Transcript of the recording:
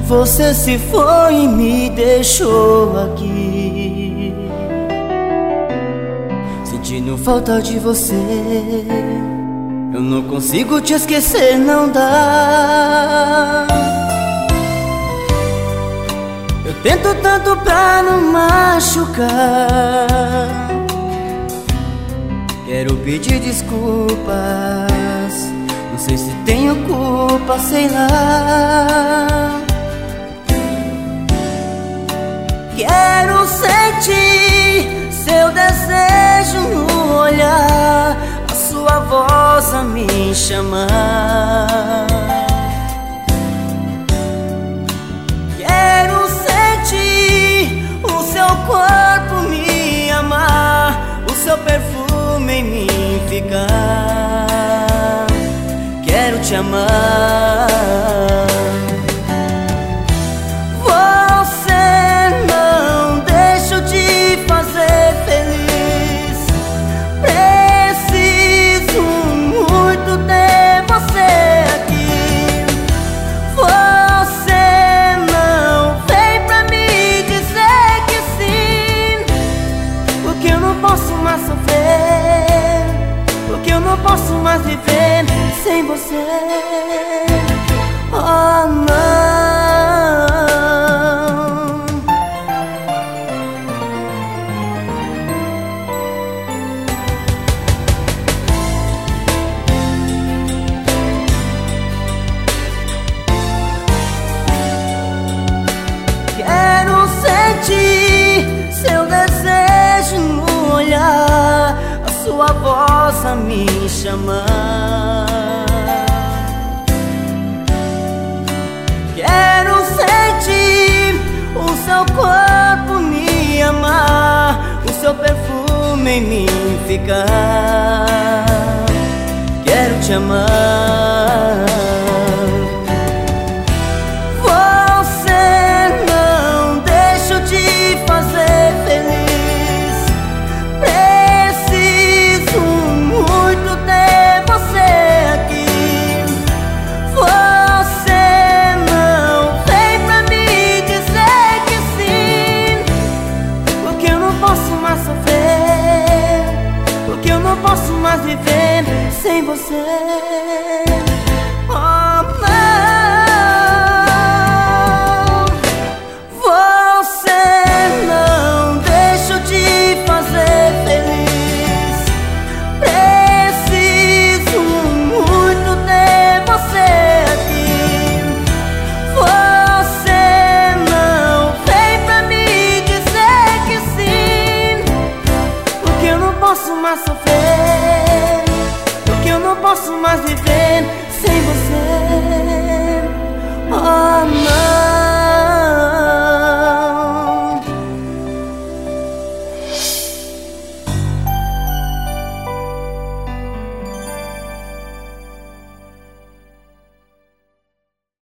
Você se foi e me deixou aqui, sentindo falta de você. Eu não consigo te esquecer, não dá. Eu tento tanto pra não machucar. Quero pedir desculpas, não sei se tenho culpa, sei lá. Quero sentir seu desejo no olhar, a sua voz a me chamar. Quero sentir o seu corpo me amar, o seu perfume em mim ficar. Quero te amar. Porque eu não posso mais viver sem você. Oh, não. Quero sentir seu desejo no olhar, sua voz a me chamar. Quero sentir o seu corpo me amar, o seu perfume em mim ficar. Quero te amar. Porque eu não posso mais viver sem você. Oh, não. Você não deixa eu te fazer feliz. Preciso muito ter você aqui. Você não vem pra me dizer que sim, porque eu não posso mais sofrer, porque eu não posso mais viver sem você. Oh, não.